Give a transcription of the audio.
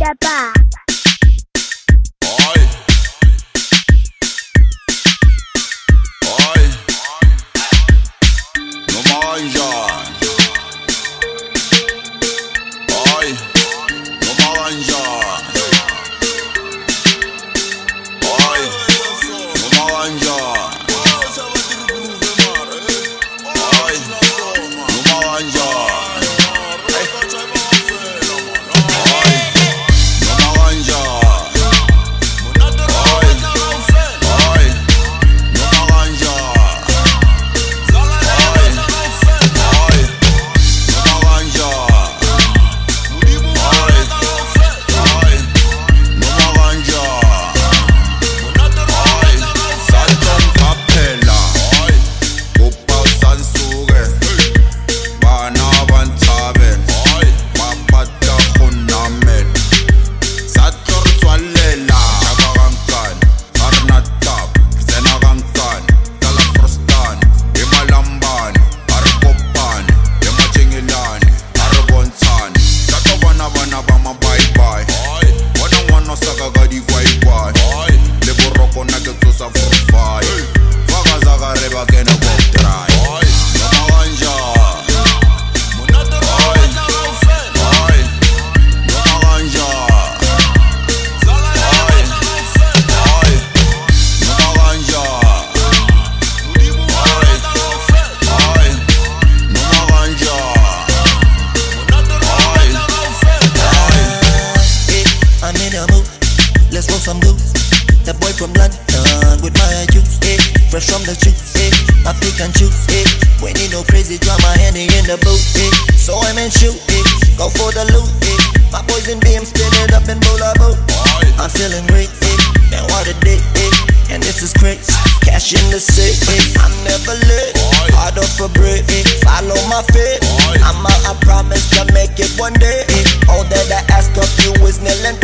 Daba. Oi. Oi. No Maranja. Oi. No Maranja. Oi. No Maranja. Oi. No Maranja. Let's roll some blues. That boy from London with my juice, fresh from the juice, I pick and choose, we need no crazy drama, Henny in the booth, so I'm in shoot, go for the loot, my boys in BM spin it up and roll a boat. I'm feeling great, and what a day, and this is crazy. Cash in the safe, I'm never late. Hard up for break, follow my fate. I'm out, I promise to make it one day. All that I ask of you is nil and